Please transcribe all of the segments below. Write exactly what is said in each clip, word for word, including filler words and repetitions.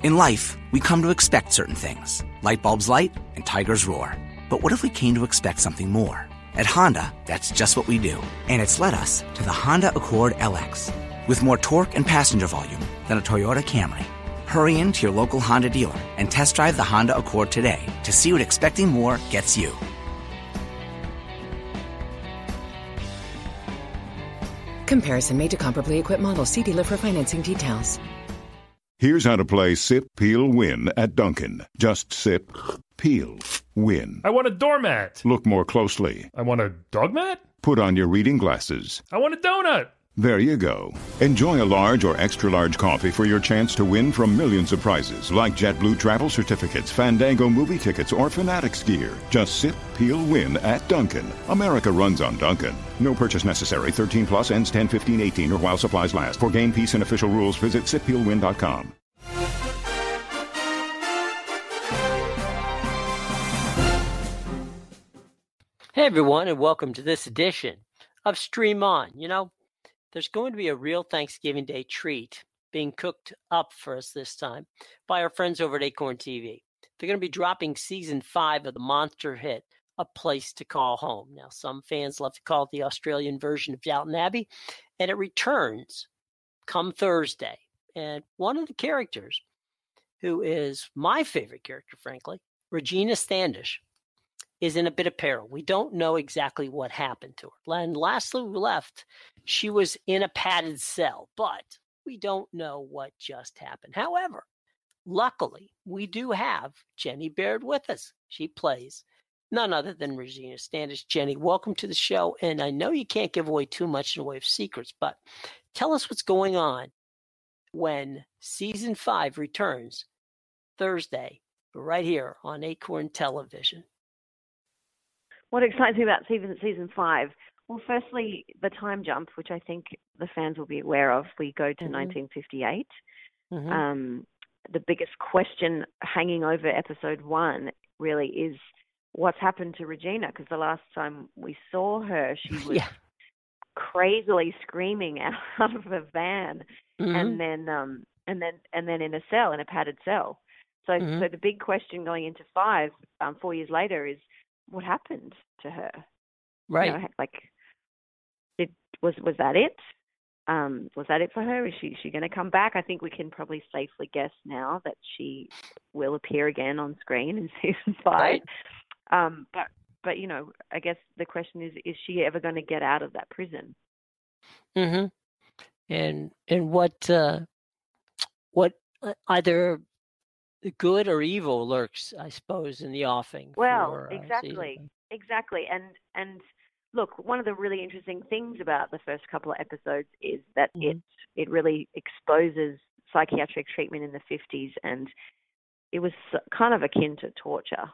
In life, we come to expect certain things. Light bulbs light and tigers roar. But what if we came to expect something more? At Honda, that's just what we do. And it's led us to the Honda Accord L X. With more torque and passenger volume than a Toyota Camry. Hurry into your local Honda dealer and test drive the Honda Accord today to see what expecting more gets you. Comparison made to comparably equipped models. See dealer for financing details. Here's how to play Sip, Peel, Win at Dunkin'. Just sip, peel, win. I want a doormat. Look more closely. I want a dog mat. Put on your reading glasses. I want a donut. There you go. Enjoy a large or extra-large coffee for your chance to win from millions of prizes, like JetBlue travel certificates, Fandango movie tickets, or Fanatics gear. Just sip, peel, win at Dunkin'. America runs on Dunkin'. No purchase necessary. thirteen plus ends ten fifteen eighteen or while supplies last. For game, peace, and official rules, visit sip peel win dot com. Hey, everyone, and welcome to this edition of Stream On. You know, there's going to be a real Thanksgiving Day treat being cooked up for us this time by our friends over at Acorn T V. They're going to be dropping season five of the monster hit, A Place to Call Home. Now, some fans love to call it the Australian version of Downton Abbey, and it returns come Thursday. And one of the characters, who is my favorite character, frankly, Regina Standish, is in a bit of peril. We don't know exactly what happened to her. And last we left, she was in a padded cell, but we don't know what just happened. However, luckily, we do have Jenny Baird with us. She plays none other than Regina Standish. Jenny, welcome to the show. And I know you can't give away too much in the way of secrets, but tell us what's going on when season five returns Thursday, right here on Acorn Television. What excites me about season season five? Well, firstly, the time jump, which I think the fans will be aware of. We go to mm-hmm. nineteen fifty-eight. Mm-hmm. Um, the biggest question hanging over episode one really is what's happened to Regina, because the last time we saw her, she was yeah. crazily screaming out of a van, mm-hmm. and then um, and then and then in a cell, in a padded cell. So, mm-hmm. so the big question going into five, um, four years later, is what happened to her? Right. You know, like, did was was that it? Um, was that it for her? Is she she going to come back? I think we can probably safely guess now that she will appear again on screen in season five. Right. Um, but but you know, I guess the question is: is she ever going to get out of that prison? Mm-hmm. And and what uh, what either good or evil lurks, I suppose, in the offing. Well, for, uh, exactly, season. exactly. And and look, one of the really interesting things about the first couple of episodes is that mm-hmm. it it really exposes psychiatric treatment in the fifties, and it was kind of akin to torture.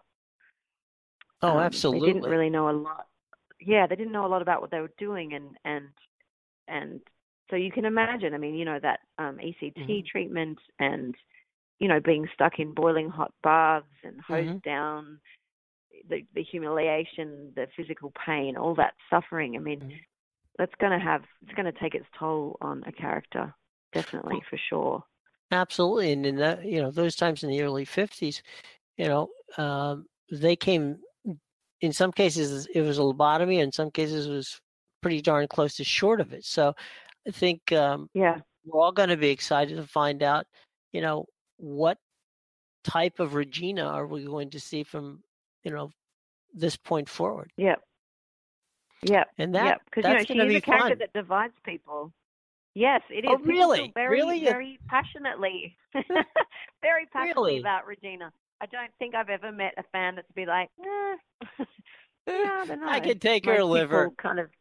Oh, um, absolutely. They didn't really know a lot. Yeah, they didn't know a lot about what they were doing, and and and so you can imagine. I mean, you know, that um, E C T mm-hmm. treatment and you know, being stuck in boiling hot baths and hosed mm-hmm. down, the, the humiliation, the physical pain, all that suffering. I mean, mm-hmm. that's going to have, it's going to take its toll on a character, definitely, well, for sure. Absolutely. And in that, you know, those times in the early fifties, you know, um, they came, in some cases, it was a lobotomy, in some cases, it was pretty darn close to short of it. So I think um, yeah, we're all going to be excited to find out, you know, what type of Regina are we going to see from, you know, this point forward? Yeah. Yeah. And that, because, that's you know, she is a character fun. that divides people. Yes, it is. Oh, really? Very, really? very passionately, very passionately really? about Regina. I don't think I've ever met a fan that's be like, eh. no, they're not. I could take Most her liver. Kind of.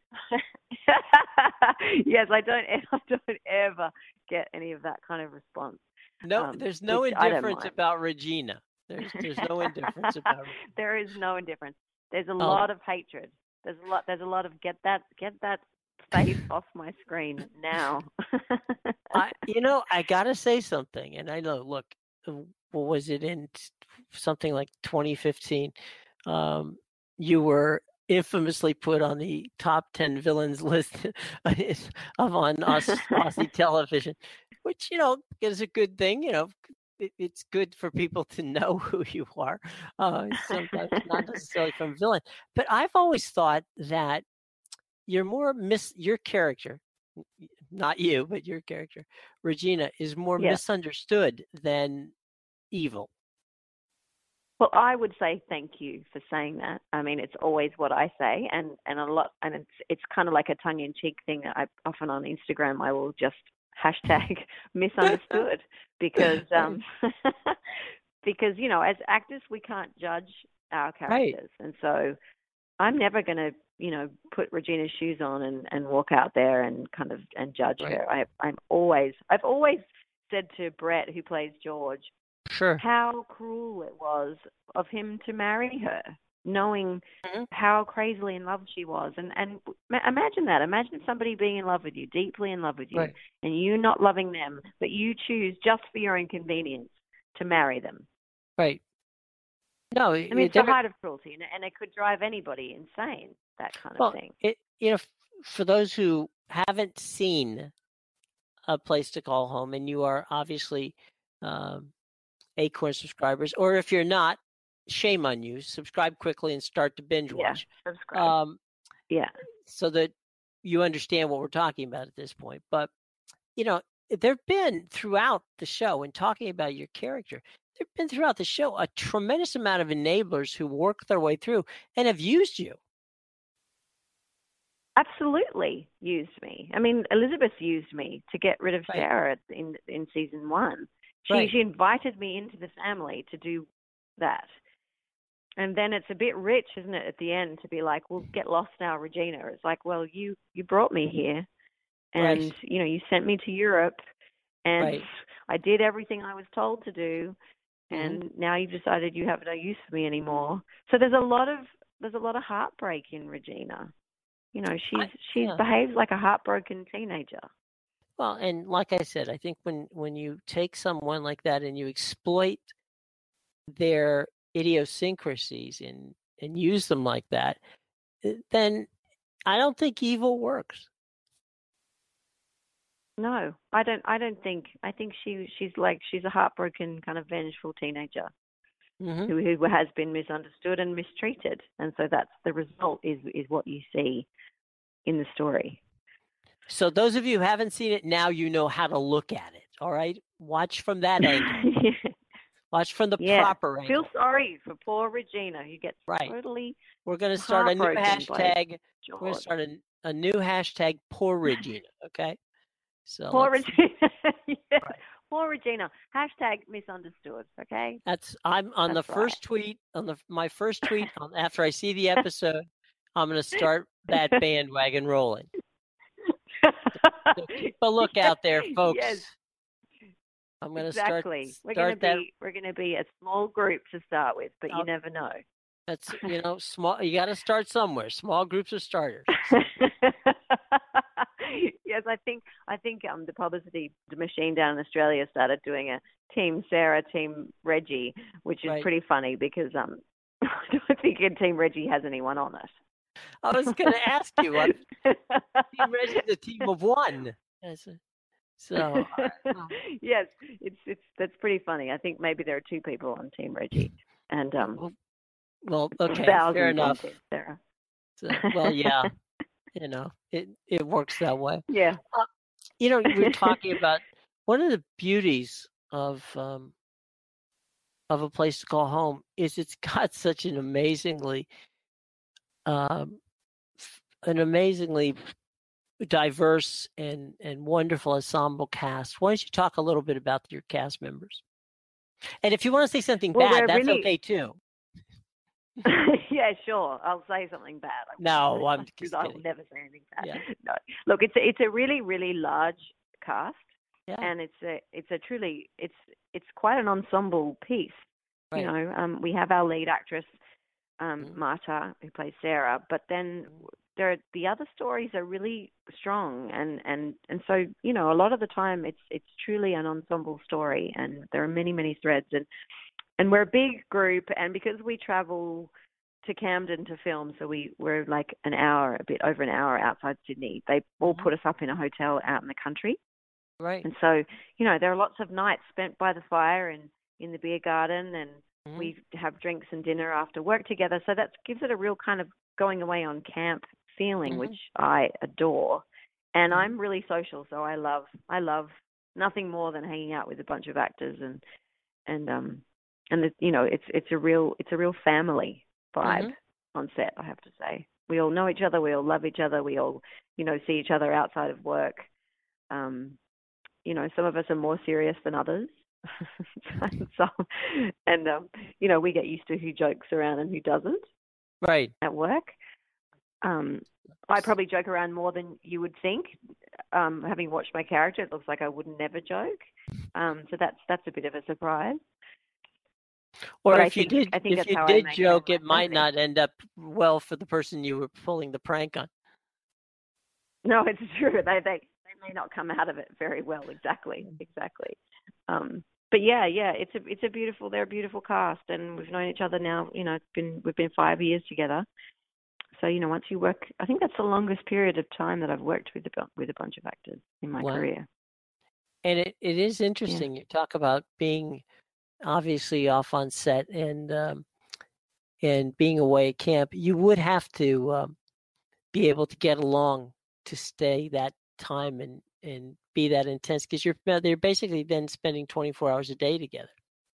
Yes, I don't. I don't ever get any of that kind of response. No, um, there's no indifference about Regina. There's there's no indifference about Regina. There is no indifference. There's a um, lot of hatred. There's a lot. There's a lot of get that get that face off my screen now. I, you know, I gotta say something, and I know. Look, what was it in something like twenty fifteen? Um, you were infamously put on the top ten villains list of on Aussie television, which, you know, is a good thing. You know, it, it's good for people to know who you are. Uh, sometimes not necessarily from villain, but I've always thought that you're more mis your character, not you, but your character, Regina, is more Yeah. misunderstood than evil. Well, I would say thank you for saying that. I mean, it's always what I say, and, and a lot, and it's it's kind of like a tongue-in-cheek thing. I often on Instagram I will just hashtag misunderstood because um because you know, as actors we can't judge our characters, right. And so I'm never going to you know put Regina's shoes on and, and walk out there and kind of and judge right. her. I I'm always I've always said to Brett, who plays George, sure, how cruel it was of him to marry her, knowing mm-hmm. how crazily in love she was. And and imagine that. Imagine somebody being in love with you, deeply in love with you, right. and you not loving them, but you choose just for your inconvenience to marry them. Right. No, I mean, it's the height of cruelty, and, and it could drive anybody insane, that kind of well, thing. It, you know, for those who haven't seen A Place to Call Home, and you are obviously um, Acorn subscribers, or if you're not, shame on you. Subscribe quickly and start to binge watch. Yeah, subscribe. Um, yeah. So that you understand what we're talking about at this point. But, you know, there have been throughout the show, and talking about your character, there have been throughout the show a tremendous amount of enablers who work their way through and have used you. Absolutely used me. I mean, Elizabeth used me to get rid of right. Sarah in in season one. She right. she invited me into the family to do that. And then it's a bit rich, isn't it, at the end to be like, well, get lost now, Regina. It's like, well, you, you brought me here and, right. you know, you sent me to Europe and right. I did everything I was told to do. And mm-hmm. now you've decided you have no use for me anymore. So there's a lot of, there's a lot of heartbreak in Regina. You know, she's, I, she yeah. behaves like a heartbroken teenager. Well, and like I said, I think when, when you take someone like that and you exploit their idiosyncrasies and, and use them like that, then I don't think evil works. No, I don't. I don't think. I think she she's like she's a heartbroken kind of vengeful teenager mm-hmm. who who has been misunderstood and mistreated, and so that's the result is is what you see in the story. So those of you who haven't seen it, now you know how to look at it. All right, watch from that angle. yeah. Watch from the yeah. proper angle. Feel sorry for poor Regina. You get right. totally. We're going to start a new hashtag. We're going to start a, a new hashtag. Poor Regina. Okay. So poor Regina. yeah. right. Poor Regina. Hashtag misunderstood. Okay. That's I'm on That's the right. first tweet on the my first tweet on, after I see the episode. I'm going to start that bandwagon rolling. So, so keep a look out there, folks. Yes. I'm going to exactly. start. We're going to that. be we're going to be a small group to start with, but oh, you never know. That's you know small. You got to start somewhere. Small groups of starters. yes, I think I think um the publicity machine down in Australia started doing a Team Sarah, Team Reggie, which is right. pretty funny because um I don't think Team Reggie has anyone on it. I was going to ask you. What, Team Reggie's a team of one. So yes, it's it's that's pretty funny. I think maybe there are two people on Team Reggie, and um, well, okay, fair enough. Sarah. So, well, yeah, you know, it it works that way. Yeah, uh, you know, we were talking about one of the beauties of um, of A Place to Call Home is it's got such an amazingly um, an amazingly diverse and, and wonderful ensemble cast. Why don't you talk a little bit about your cast members? And if you want to say something well, bad, that's really... okay too. yeah, sure. I'll say something bad. No, I'm just kidding. I'll never say anything bad. Yeah. No, look, it's a, it's a really really large cast, yeah. and it's a it's a truly it's it's quite an ensemble piece. Right. You know, um, we have our lead actress, um, mm-hmm. Marta, who plays Sarah, but then there the other stories are really strong, and, and, and so you know a lot of the time it's it's truly an ensemble story, and there are many many threads, and and we're a big group, and because we travel to Camden to film, so we we're like an hour, a bit over an hour outside Sydney. They all mm-hmm. put us up in a hotel out in the country, right? And so you know there are lots of nights spent by the fire in in the beer garden, and mm-hmm. we have drinks and dinner after work together. So that gives it a real kind of going away on camp feeling, mm-hmm. which I adore. And mm-hmm. I'm really social, so I love I love nothing more than hanging out with a bunch of actors and and um and the, you know it's it's a real it's a real family vibe mm-hmm. on set. I have to say, we all know each other, we all love each other, we all you know see each other outside of work. Um, you know, some of us are more serious than others. so, and, um, you know, we get used to who jokes around and who doesn't. Right. At work. Um, I probably joke around more than you would think. Um, having watched my character, it looks like I would never joke. Um, so that's that's a bit of a surprise. Or but if I think, you did, I think if that's you how did I make joke, it my might movie. not end up well for the person you were pulling the prank on. No, it's true. They they they may not come out of it very well. Exactly, exactly. Um, but yeah, yeah, it's a it's a beautiful. They're a beautiful cast, and we've known each other now. You know, it's been we've been five years together. So you know, once you work, I think that's the longest period of time that I've worked with a with a bunch of actors in my wow. career. And it, it is interesting. Yeah. You talk about being obviously off on set and um, and being away at camp. You would have to um, be able to get along to stay that time and, and be that intense, because you're they're basically then spending twenty-four hours a day together.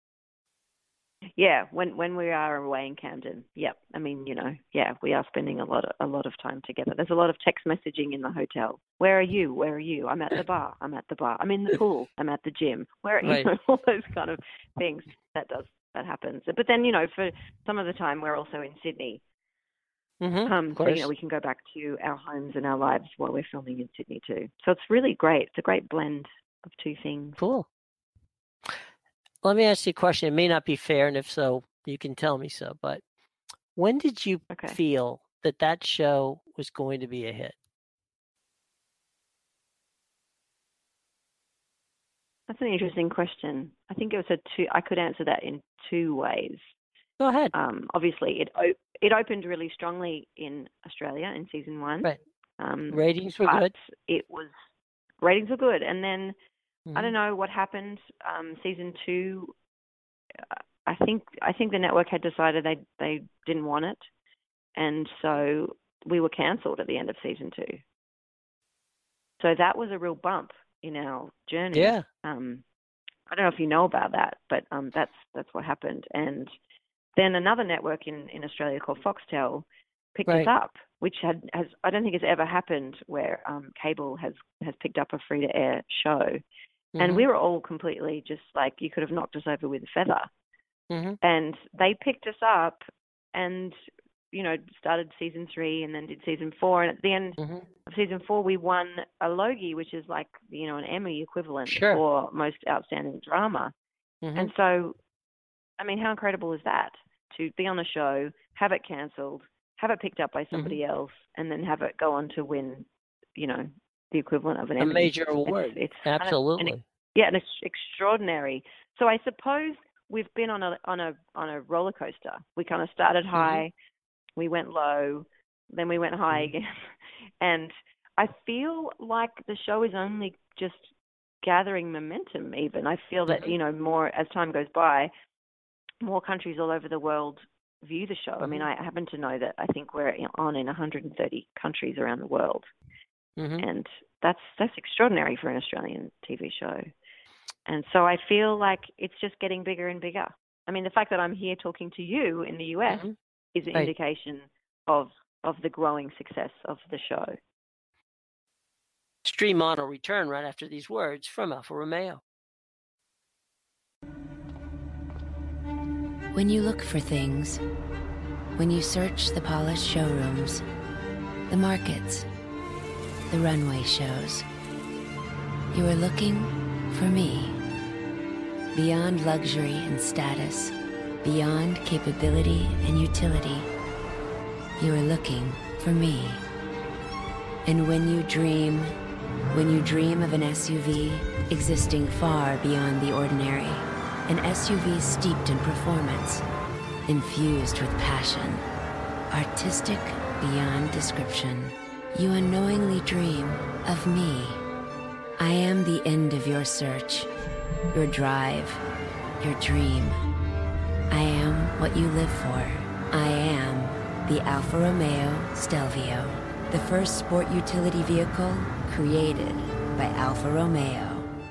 Yeah, when when we are away in Camden, yep. I mean, you know, yeah, we are spending a lot of, a lot of time together. There's a lot of text messaging in the hotel. Where are you? Where are you? I'm at the bar. I'm at the bar. I'm in the pool. I'm at the gym. Where are right. you? Know, all those kind of things. That does that happens. But then, you know, for some of the time, we're also in Sydney. Mm-hmm, um, so, you know, we can go back to our homes and our lives while we're filming in Sydney too. So it's really great. It's a great blend of two things. Cool. Let me ask you a question. It may not be fair, and if so, you can tell me so. But when did you okay. feel that that show was going to be a hit? That's an interesting question. I think it was a two. I could answer that in two ways. Go ahead. Um, obviously, it op- it opened really strongly in Australia in season one. Right. Um, ratings were good. It was ratings were good, and then mm-hmm. I don't know what happened. Um, season two, I think I think the network had decided they they didn't want it, and so we were cancelled at the end of season two. So that was a real bump in our journey. Yeah. Um, I don't know if you know about that, but um, that's that's what happened. And then another network in, in Australia called Foxtel picked right. us up, which had has I don't think has ever happened where um, cable has, has picked up a free to air show. Mm-hmm. And we were all completely just like, you could have knocked us over with a feather. Mm-hmm. And they picked us up and, you know, started season three and then did season four. And at the end mm-hmm. of season four, we won a Logie, which is like, you know, an Emmy equivalent sure. for most outstanding drama. Mm-hmm. And so, I mean, how incredible is that? To be on a show, have it cancelled, have it picked up by somebody mm-hmm. else, and then have it go on to win, you know, the equivalent of an a Emmy. major award. It's, it's absolutely kind of an, yeah, and it's extraordinary. So I suppose we've been on a on a on a roller coaster. We kind of started high, mm-hmm. we went low, then we went high mm-hmm. again, and I feel like the show is only just gathering momentum. Even I feel that mm-hmm. you know more as time goes by. More countries all over the world view the show. Mm-hmm. I mean, I happen to know that I think we're on in one hundred thirty countries around the world. Mm-hmm. And that's that's extraordinary for an Australian T V show. And so I feel like it's just getting bigger and bigger. I mean, the fact that I'm here talking to you in the U S mm-hmm. is an right. indication of of the growing success of the show. Stream On will return right after these words from Alfa Romeo. When you look for things, when you search the polished showrooms, the markets, the runway shows, you are looking for me. Beyond luxury and status, beyond capability and utility, you are looking for me. And when you dream, when you dream of an S U V existing far beyond the ordinary, an S U V steeped in performance, infused with passion, artistic beyond description, you unknowingly dream of me. I am the end of your search, your drive, your dream. I am what you live for. I am the Alfa Romeo Stelvio, the first sport utility vehicle created by Alfa Romeo.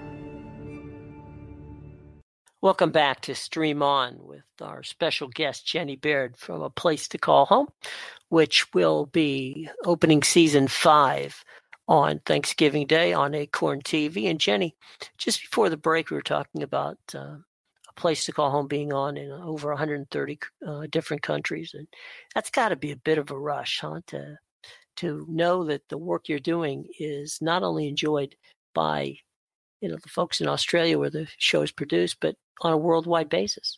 Welcome back to Stream On with our special guest, Jenny Baird from A Place to Call Home, which will be opening season five on Thanksgiving Day on Acorn T V. And Jenny, just before the break, we were talking about uh, A Place to Call Home being on in over one hundred thirty uh, different countries. And that's got to be a bit of a rush, huh, to, to know that the work you're doing is not only enjoyed by you know, the folks in Australia where the show is produced, but on a worldwide basis.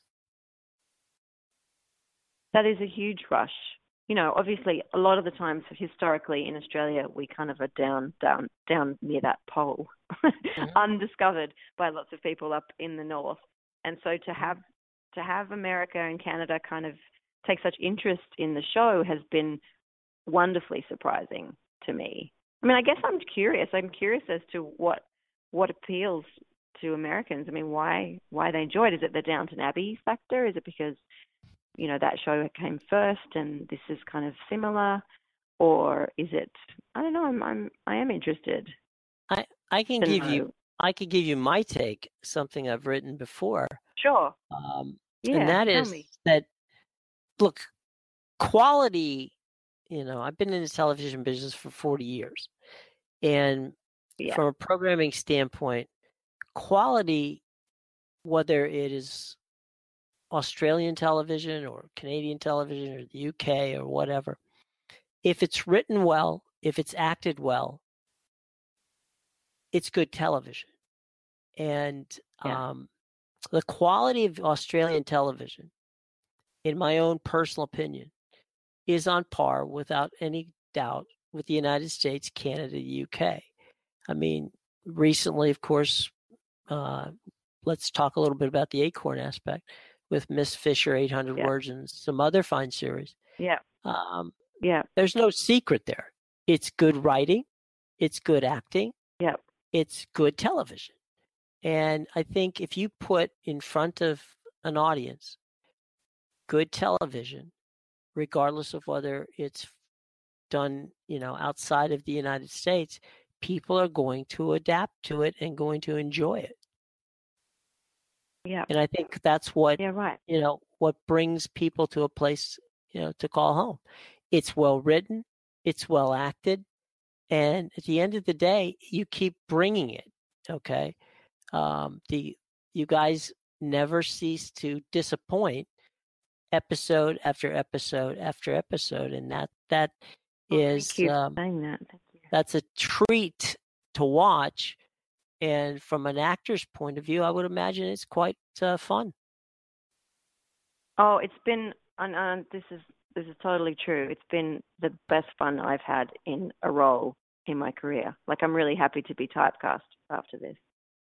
That is a huge rush. You know, obviously, a lot of the times historically in Australia, we kind of are down, down, down near that pole, mm-hmm. undiscovered by lots of people up in the north. And so to have to have America and Canada kind of take such interest in the show has been wonderfully surprising to me. I mean, I guess I'm curious. I'm curious as to what what appeals to Americans. I mean, why why they enjoy it? Is it the Downton Abbey factor? Is it because, you know, that show came first and this is kind of similar? Or is it, I don't know, I'm, I'm I am interested. I, I can give know. you I could give you my take, something I've written before. Sure. Um, yeah, and that is me. that, look, quality, you know, I've been in the television business for forty years. And yeah. from a programming standpoint, quality, whether it is Australian television or Canadian television or the U K or whatever, if it's written well, if it's acted well, it's good television. And yeah. um, the quality of Australian television, in my own personal opinion, is on par, without any doubt, with the United States, Canada, the U K. I mean, recently, of course, uh, let's talk a little bit about the Acorn aspect with Miss Fisher, eight hundred yeah. Words, and some other fine series. Yeah. Um, yeah. There's no secret there. It's good writing. It's good acting. Yeah. It's good television. And I think if you put in front of an audience good television, regardless of whether it's done, you know, outside of the United States, people are going to adapt to it and going to enjoy it. Yeah. And I think that's what, yeah, right. you know, what brings people to a place, you know, to call home. It's well written, it's well acted, and at the end of the day, you keep bringing it. Okay, um, the you guys never cease to disappoint, episode after episode after episode, and that that oh, is thank you for um, saying that. Thank you. That's a treat to watch. And from an actor's point of view, I would imagine it's quite uh, fun. Oh, it's been, and, and this is this is totally true. It's been the best fun I've had in a role in my career. Like, I'm really happy to be typecast after this.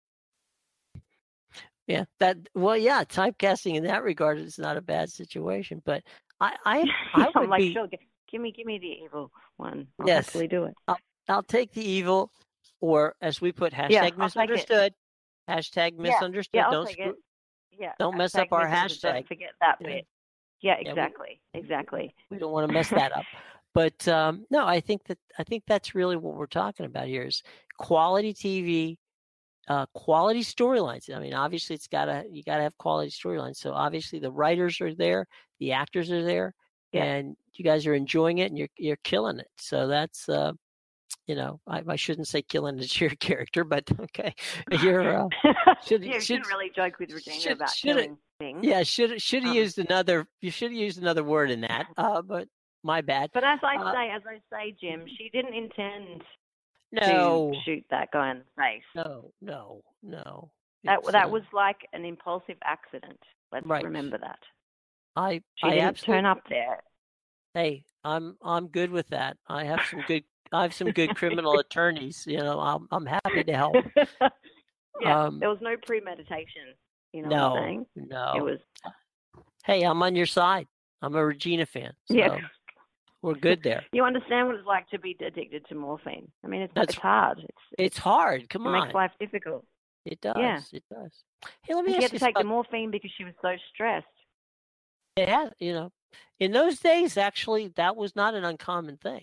Yeah, that well, yeah, typecasting in that regard is not a bad situation. But I, I, I would I'm like, be, sure, give me, give me the evil one. I'll yes, happily do it. I'll, I'll take the evil. Or as we put, hashtag yeah, misunderstood. Hashtag misunderstood. Yeah, yeah, don't take it. Yeah, don't mess up our hashtag. Don't forget that yeah. bit. Yeah, Yeah, exactly, we, exactly. We don't want to mess that up. But um, no, I think that I think that's really what we're talking about here is quality T V, uh, quality storylines. I mean, obviously, it's gotta you gotta have quality storylines. So obviously, the writers are there, the actors are there, yeah. and you guys are enjoying it, and you're you're killing it. So that's. Uh, You know, I, I shouldn't say killing is your character, but okay, you're. Uh, should, yeah, you shouldn't really joke with Regina should, about should killing it, things. Yeah, should should have um, used another. You should have used another word in that. Uh, but my bad. But as I uh, say, as I say, Jim, she didn't intend no, to shoot that guy in the face. No, no, no. That it's, that uh, was like an impulsive accident. Let's right. remember that. I she I didn't absolutely, turn up there. Hey, I'm I'm good with that. I have some good. I have some good criminal attorneys. You know, I'm I'm happy to help. yeah, um, there was no premeditation. You know no, what I'm saying? No, it was. Hey, I'm on your side. I'm a Regina fan. So yeah, we're good there. You understand what it's like to be addicted to morphine. I mean, it's That's, it's hard. It's it's hard. Come it on, makes life difficult. It does. Yeah. It does. Hey, let me she ask had to you take about, the morphine because she was so stressed. it has, you know, in those days, actually, that was not an uncommon thing.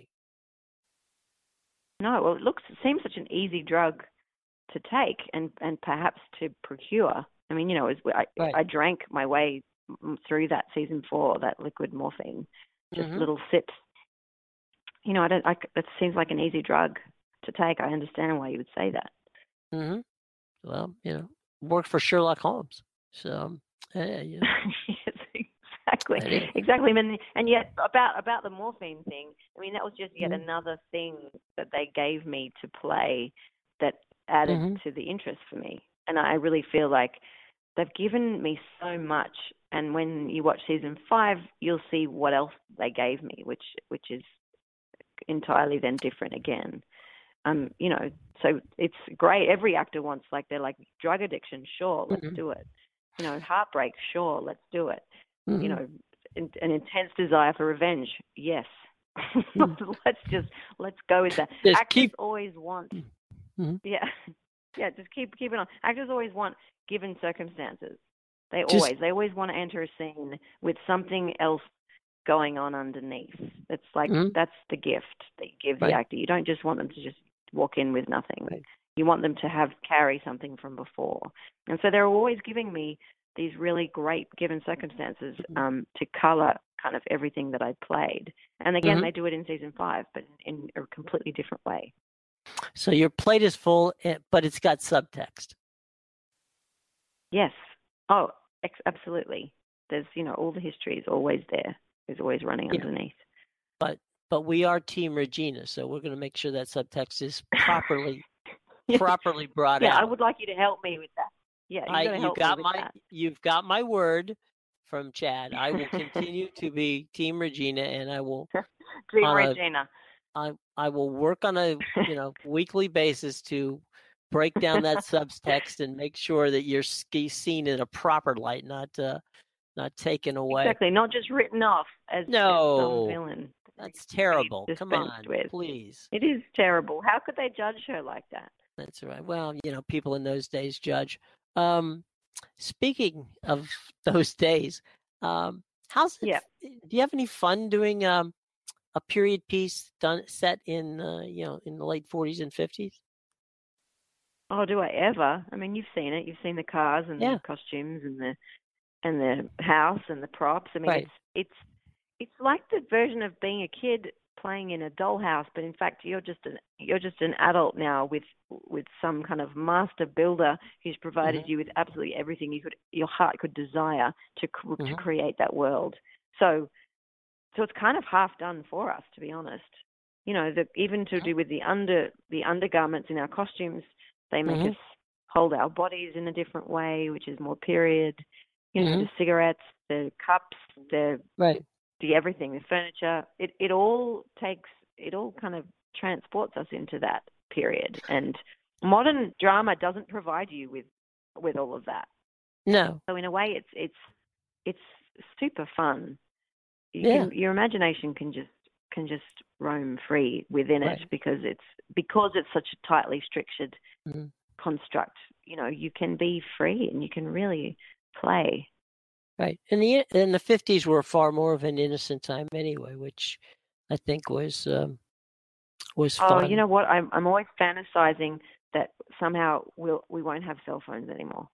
No, well, it looks, it seems such an easy drug to take and, and perhaps to procure. I mean, you know, it was, I, Right. I drank my way through that season four, that liquid morphine, just Mhm. little sips. You know, I don't. I, it seems like an easy drug to take. I understand why you would say that. Mm-hmm. Well, you know, worked for Sherlock Holmes. So, yeah, you know. Yes, exactly, exactly. And and yet about about the morphine thing. I mean, that was just yet Mhm. another thing that they gave me to play that added Mhm. to the interest for me. And I really feel like they've given me so much. And when you watch season five, you'll see what else they gave me, which which is entirely then different again. Um, you know, so it's great. Every actor wants, like, they're like, drug addiction, sure, let's Mhm. do it. You know, heartbreak, sure, let's do it. Mhm. You know, an, an intense desire for revenge, yes. Mhm. let's just let's go with that. Just Actors keep- always want, Mhm. yeah, yeah, just keep keep it on. Actors always want given circumstances. They Just- always they always want to enter a scene with something else going on underneath. It's like, Mhm. that's the gift that you give Right. the actor. You don't just want them to just walk in with nothing. Right. You want them to have carry something from before. And so they're always giving me these really great given circumstances um, to color kind of everything that I played. And again, Mhm. they do it in season five, but in a completely different way. So your plate is full, eh, but it's got subtext. Yes. Oh, ex- absolutely. There's, you know, all the history is always there. Is always running Yeah. underneath. But but we are Team Regina, so we're going to make sure that subtext is properly Yeah. properly brought Yeah, out. I would like you to help me with that. Yeah, you're I, going to you help got me with my that. you've got my word from Chad. I will continue to be Team Regina, and I will Team on a- Regina. I I will work on a you know weekly basis to break down that subtext and make sure that you're ski- seen in a proper light, not uh, not taken away. Exactly, not just written off as, No. as some villain. That's terrible. Come dispensed on, with. please. It is terrible. How could they judge her like that? That's right. Well, you know, people in those days judge. Um, speaking of those days, um, how's it? Yeah. Do you have any fun doing um, a period piece done set in uh, you know in the late forties and fifties? Oh, do I ever? I mean, you've seen it. You've seen the cars and Yeah. the costumes and the and the house and the props. I mean, Right. it's it's it's like the version of being a kid playing in a dollhouse, but in fact, you're just an you're just an adult now with with some kind of master builder who's provided Mhm. you with absolutely everything you could your heart could desire to cr- to Mhm. create that world. So, so it's kind of half done for us, to be honest. You know, the, even to do with the under the undergarments in our costumes, they make Mhm. us hold our bodies in a different way, which is more period. You know, Mhm. the cigarettes, the cups, the Right. the everything, the furniture, it, it all takes, it all kind of transports us into that period. And modern drama doesn't provide you with, with all of that. No. So in a way, it's, it's, it's super fun. You Yeah. can, your imagination can just, can just roam free within it Right. because it's, because it's such a tightly structured Mhm. construct. You know, you can be free and you can really play. Right. And the in the fifties were far more of an innocent time anyway, which I think was um, was Oh, fun. you know what? I'm I'm always fantasizing that somehow we'll we won't have cell phones anymore.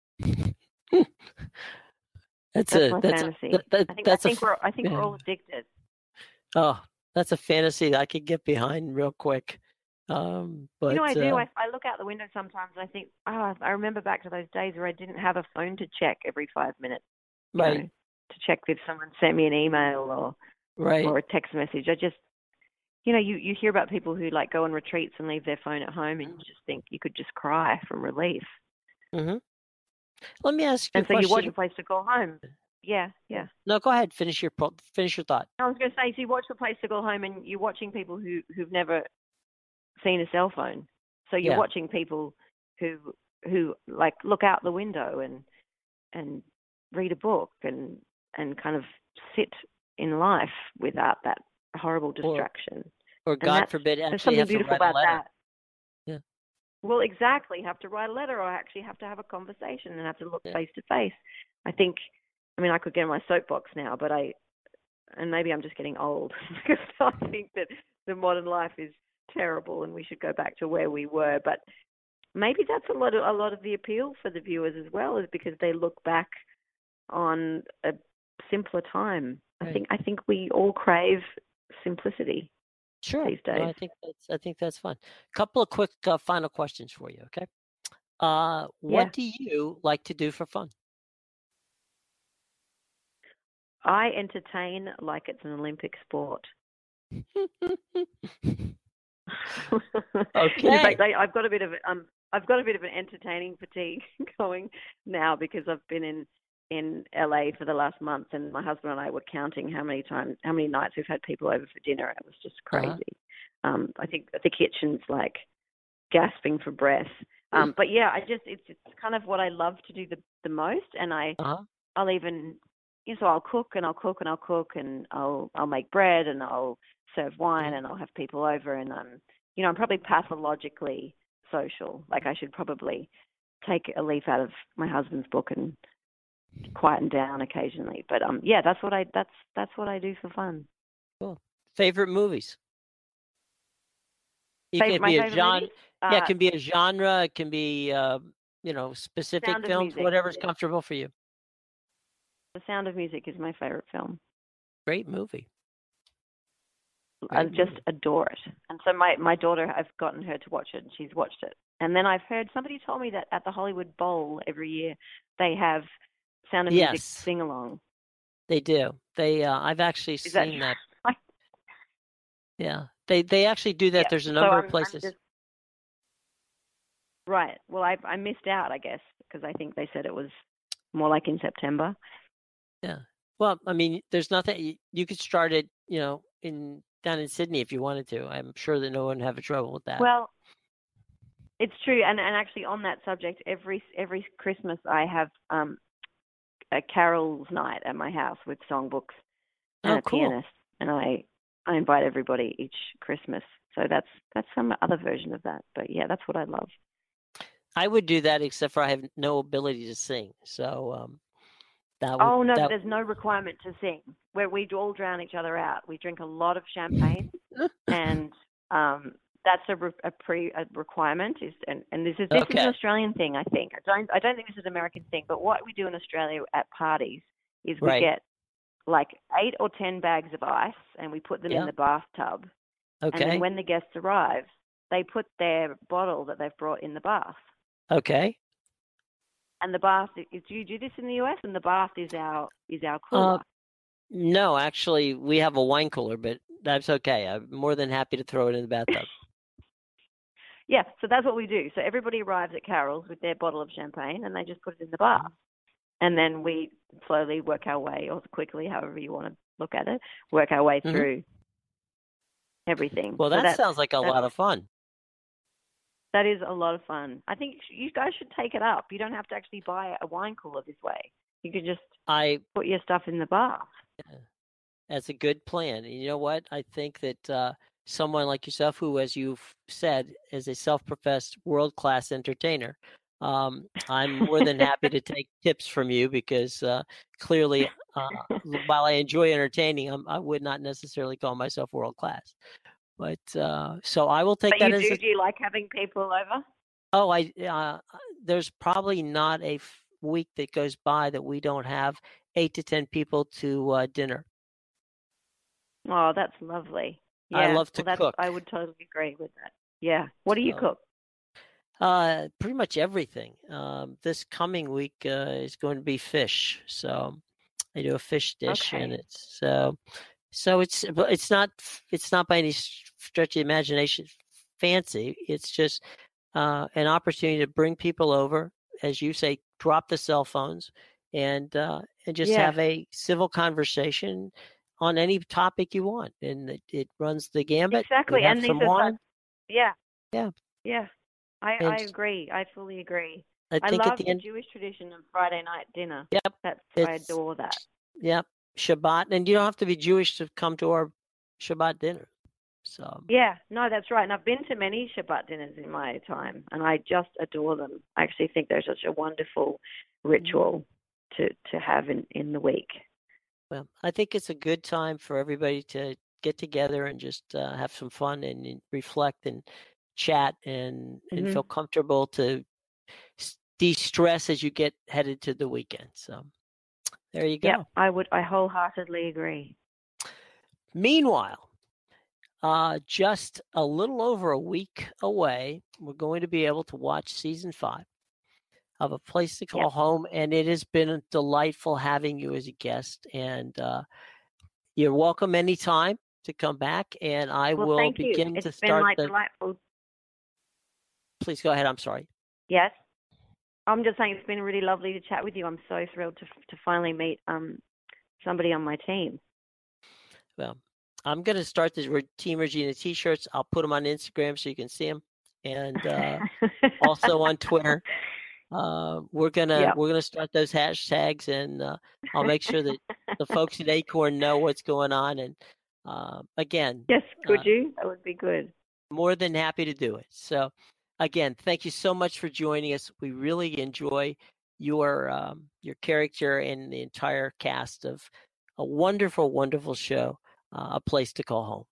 that's, That's a my that's fantasy. A, that, that, I think that's I think a, we're I think yeah. we're all addicted. Oh, that's a fantasy that I could get behind real quick. Um, but You know, I do. uh, I, I look out the window sometimes. And I think, oh, I remember back to those days where I didn't have a phone to check every five minutes. You right, know, to check if someone sent me an email or right. or a text message. I just, you know, you you hear about people who like go on retreats and leave their phone at home, and you just think you could just cry from relief. Mm-hmm. Let me ask you And a so you watch question. A Place to Call Home. Yeah, yeah. No, go ahead. Finish your pro- finish your thought. I was going to say, so you watch A Place to Call Home, and you're watching people who who've never seen a cell phone. So you're Yeah. watching people who who like look out the window and and read a book and and kind of sit in life without that horrible distraction. Or And God that's- forbid, There's actually something have to beautiful write a about letter. that. Yeah. Well, exactly. Have to write a letter, or actually have to have a conversation and have to look Yeah. face to face. I think. I mean, I could get on my soapbox now, but I, and maybe I'm just getting old because I think that the modern life is terrible and we should go back to where we were. But maybe that's a lot of a lot of the appeal for the viewers as well, is because they look back on a simpler time. Right. I think I think we all crave simplicity Sure. these days. No, I think that's I think that's fun. Couple of quick uh, final questions for you, okay? Uh, what Yeah. do you like to do for fun? I entertain like it's an Olympic sport. Okay. In fact, I, I've got a bit of um, I've got a bit of an entertaining fatigue going now because I've been in in L A for the last month, and my husband and I were counting how many times, how many nights we've had people over for dinner. It was just crazy. Uh-huh. Um, I think the kitchen's like gasping for breath. Um, but yeah, I just it's it's kind of what I love to do the the most, and I Uh-huh. I'll even you know, so I'll cook and I'll cook and I'll cook and I'll I'll make bread and I'll serve wine and I'll have people over, and I'm you know I'm probably pathologically social. Like I should probably take a leaf out of my husband's book and quieten down occasionally. But um yeah, that's what I that's that's what I do for fun. Cool. Favorite movies? It Favorite, can my be a favorite genre. movie? Yeah, Uh, it can be a genre. It can be uh, you know specific Sound of films. Music. Whatever's comfortable for you. The Sound of Music is my favorite film. Great movie. I Great just movie. adore it. And so my, my daughter, I've gotten her to watch it, and she's watched it. And then I've heard somebody told me that at the Hollywood Bowl every year they have Sound of Music Yes. sing along. They do. They. Uh, I've actually Is that seen that. true? Yeah. They they actually do that. Yeah. There's a So number I'm- of I'm places. just- right. Well, I I missed out, I guess, because I think they said it was more like in September. Yeah. Well, I mean, there's nothing you, you could start it, you know, in down in Sydney if you wanted to. I'm sure that no one would have a trouble with that. Well, it's true, and and actually on that subject, every every Christmas I have um, a carols night at my house with songbooks and Oh, a cool. pianist, and I I invite everybody each Christmas. So that's that's some other version of that. But yeah, that's what I love. I would do that, except for I have no ability to sing. So um, that would. Oh no, that, there's no requirement to sing. Where we all drown each other out. We drink a lot of champagne, and um, that's a, re- a pre a requirement. Is and, and this is this Okay. is an Australian thing, I think. I don't I don't think this is an American thing. But what we do in Australia at parties is we Right. get like eight or ten bags of ice, and we put them Yeah. in the bathtub. And Okay. then when the guests arrive, they put their bottle that they've brought in the bath. Okay. And the bath is, do you do this in the U S? And the bath is our is our cooler. Uh, no, actually, we have a wine cooler, but that's okay. I'm more than happy to throw it in the bathtub. Yeah, so that's what we do. So everybody arrives at Carol's with their bottle of champagne, and they just put it in the bath. And then we slowly work our way, or quickly, however you want to look at it, work our way Mhm. through everything. Well, So that that's- sounds like a that's- lot of fun. That is a lot of fun. I think you guys should take it up. You don't have to actually buy a wine cooler this way. You can just I put your stuff in the bath. That's a good plan. And you know what? I think that uh, someone like yourself, who, as you've said, is a self-professed world-class entertainer, um, I'm more than happy to take tips from you because uh, clearly, uh, while I enjoy entertaining, I'm, I would not necessarily call myself world-class. But uh, so I will take But that you as do, a, do you like having people over? oh, I uh, there's probably not a f- week that goes by that we don't have eight to ten people to uh, dinner. Oh, that's lovely. Yeah, I love to well, that's, cook. I would totally agree with that. Yeah. What do you So- cook? Uh, pretty much everything. Um, this coming week uh, is going to be fish, so I do a fish dish, and Okay. it's so so it's but it's not it's not by any stretch of the imagination fancy. It's just uh, an opportunity to bring people over, as you say, drop the cell phones, and uh, and just Yeah. have a civil conversation on any topic you want, and it, it runs the gambit. Exactly, We have and these some are wine. such, yeah, Yeah. yeah. I, And I agree. I fully agree. I I think love at the the end. Jewish tradition of Friday night dinner. Yep. That's I It's- adore that. Yep, Shabbat, and you don't have to be Jewish to come to our Shabbat dinner. So yeah, no, that's right. And I've been to many Shabbat dinners in my time, and I just adore them. I actually think they're such a wonderful ritual to, to have in, in the week. Well, I think it's a good time for everybody to get together and just uh, have some fun and, and reflect and chat and, and Mm-hmm. feel comfortable to de-stress as you get headed to the weekend. So there you go. Yeah, I would. I wholeheartedly agree. Meanwhile, uh, just a little over a week away, we're going to be able to watch season five of A Place to Call Yep. Home, and it has been delightful having you as a guest. And uh, you're welcome anytime to come back, and I Well, will thank you. begin It's to been start like the. delightful. Please go ahead. I'm sorry. Yes, I'm just saying it's been really lovely to chat with you. I'm so thrilled to to finally meet um somebody on my team. Well, I'm going to start the Team Regina T-shirts. I'll put them on Instagram so you can see them, and uh, also on Twitter. Uh, we're gonna Yep. we're gonna start those hashtags, and uh, I'll make sure that the folks at Acorn know what's going on. And uh, again, Yes, could uh, you? That would be good. more than happy to do it. So, again, thank you so much for joining us. We really enjoy your um, your character and the entire cast of a wonderful, wonderful show, uh, A Place to Call Home.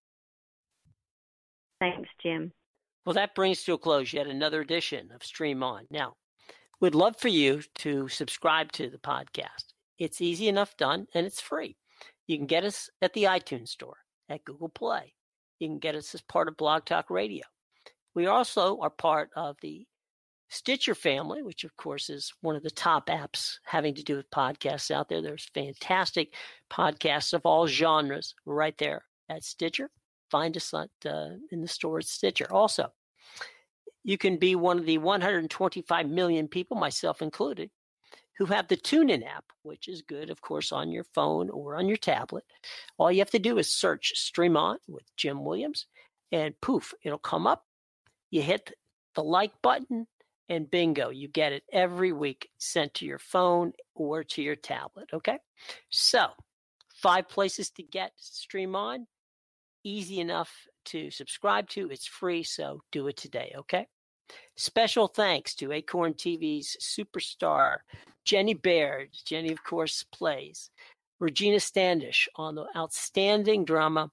Thanks, Jim. Well, that brings to a close yet another edition of Stream On. Now, we'd love for you to subscribe to the podcast. It's easy enough done, and it's free. You can get us at the iTunes Store, at Google Play. You can get us as part of Blog Talk Radio. We also are part of the Stitcher family, which, of course, is one of the top apps having to do with podcasts out there. There's fantastic podcasts of all genres right there at Stitcher. Find us at, uh, in the store at Stitcher. Also, you can be one of the one hundred twenty-five million people, myself included, who have the TuneIn app, which is good, of course, on your phone or on your tablet. All you have to do is search Stream On with Jim Williams, and poof, it'll come up. You hit the like button, and bingo, you get it every week sent to your phone or to your tablet, okay? So, five places to get Stream On. Easy enough to subscribe to. It's free, so do it today, okay? Special thanks to Acorn T V's superstar, Jenny Baird. Jenny, of course, plays Regina Standish on the outstanding drama,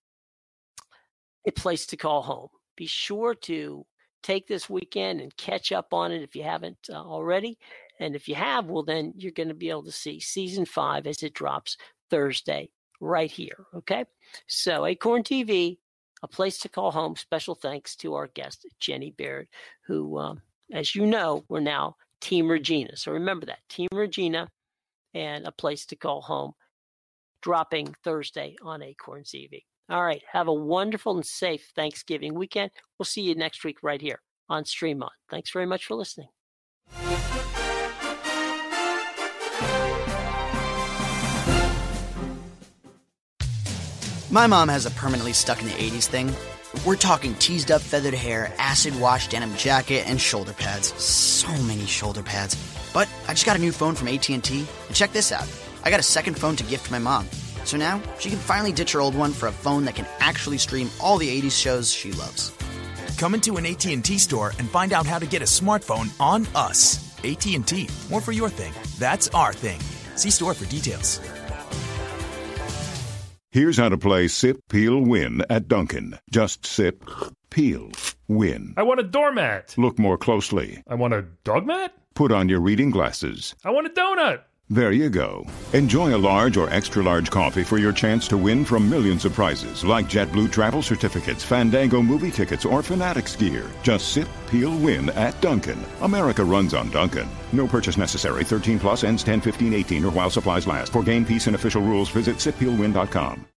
A Place to Call Home. Be sure to take this weekend and catch up on it if you haven't uh, already. And if you have, well, then you're going to be able to see season five as it drops Thursday right here, okay? So Acorn T V, A Place to Call Home. Special thanks to our guest, Jenny Baird, who, um, as you know, we're now Team Regina. So remember that, Team Regina and A Place to Call Home, dropping Thursday on Acorn T V. All right, have a wonderful and safe Thanksgiving weekend. We'll see you next week right here on Stream On. Thanks very much for listening. My mom has a permanently stuck in the eighties thing. We're talking teased up feathered hair, acid wash denim jacket, and shoulder pads. So many shoulder pads. But I just got a new phone from A T and T, and check this out. I got a second phone to gift my mom. So now she can finally ditch her old one for a phone that can actually stream all the eighties shows she loves. Come into an A T and T store and find out how to get a smartphone on us. A T and T, more for your thing. That's our thing. See store for details. Here's how to play Sip, Peel, Win at Dunkin'. Just sip, peel, win. I want a doormat. Look more closely. I want a dog mat. Put on your reading glasses. I want a donut. There you go. Enjoy a large or extra-large coffee for your chance to win from millions of prizes, like JetBlue travel certificates, Fandango movie tickets, or Fanatics gear. Just sip, peel, win at Dunkin'. America runs on Dunkin'. No purchase necessary. thirteen plus ends ten fifteen eighteen or while supplies last. For game, peace, and official rules, visit sip peel win dot com.